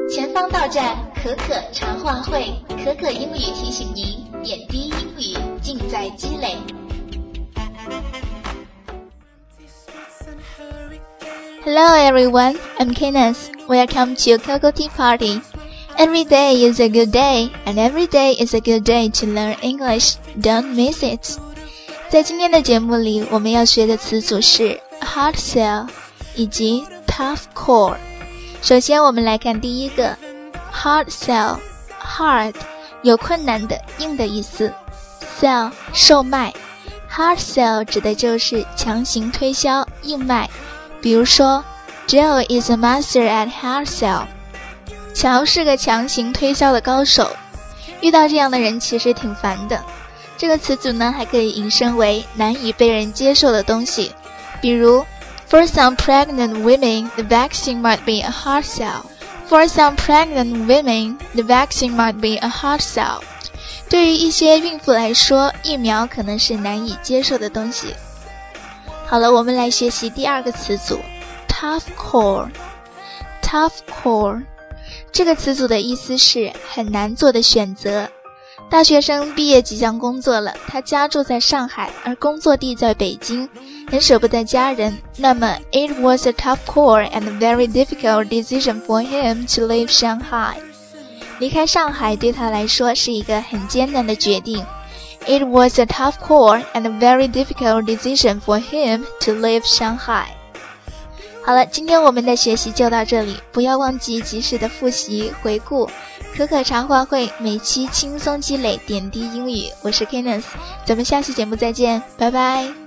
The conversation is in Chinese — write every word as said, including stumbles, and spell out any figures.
前方到站可可茶话会，可可英语提醒您，点滴英语尽在积累。Hello everyone, I'm Kenneth. Welcome to Coco Tea Party. Every day is a good day, and every day is a good day to learn English. Don't miss it. 在今天的节目里，我们要学的词组是 hard sell 以及 tough core。首先我们来看第一个 hard sell。 hard 有困难的、硬的意思， sell 售卖， hard sell 指的就是强行推销、硬卖。比如说 Joe is a master at hard sell， 乔是个强行推销的高手。遇到这样的人其实挺烦的。这个词组呢还可以引申为难以被人接受的东西，比如For some pregnant women, the vaccine might be a hard sell. For some pregnant women, the vaccine might be a hard sell. 对于一些孕妇来说，疫苗可能是难以接受的东西。好了，我们来学习第二个词组 tough core。 tough core 这个词组的意思是很难做的选择。大学生毕业即将工作了，他家住在上海，而工作地在北京，很舍不得家人。那么 It was a tough call and a very difficult decision for him to leave Shanghai. 离开上海对他来说是一个很艰难的决定。It was a tough call and a very difficult decision for him to leave Shanghai. 好了，今天我们的学习就到这里，不要忘记及时的复习回顾。可可茶话会每期轻松积累点滴英语，我是 Kenneth， 咱们下期节目再见，拜拜。